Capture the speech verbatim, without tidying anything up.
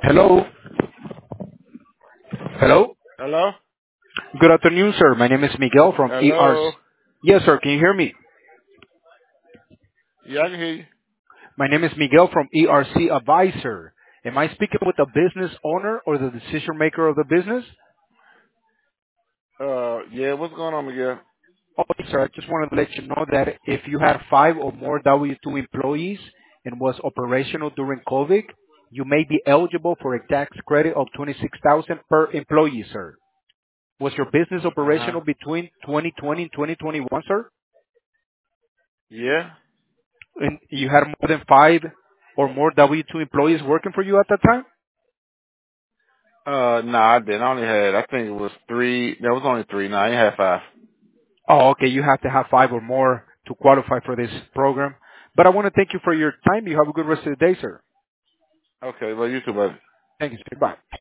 Hello. Hello. Hello? Good afternoon, sir. My name is Miguel from E R C. Hello? Yes, sir. Can you hear me? Yeah, I can hear you. My name is Miguel from E R C Advisor. Am I speaking with the business owner or the decision maker of the business? Uh, yeah, what's going on, Miguel? Okay, sir. I just wanted to let you know that if you had five or more W two employees and was operational during COVID, you may be eligible for a tax credit of twenty-six thousand dollars per employee, sir. Was your business Uh-huh. operational between twenty twenty and twenty twenty-one, sir? Yeah? And you had more than five or more W two employees working for you at that time? Uh, no, I didn't. I only had, I think it was three. There was only three. No, I ain't had five. Oh, okay. You have to have five or more to qualify for this program. But I want to thank you for your time. You have a good rest of the day, sir. Okay, well, you too, buddy. Thank you, sir. Bye.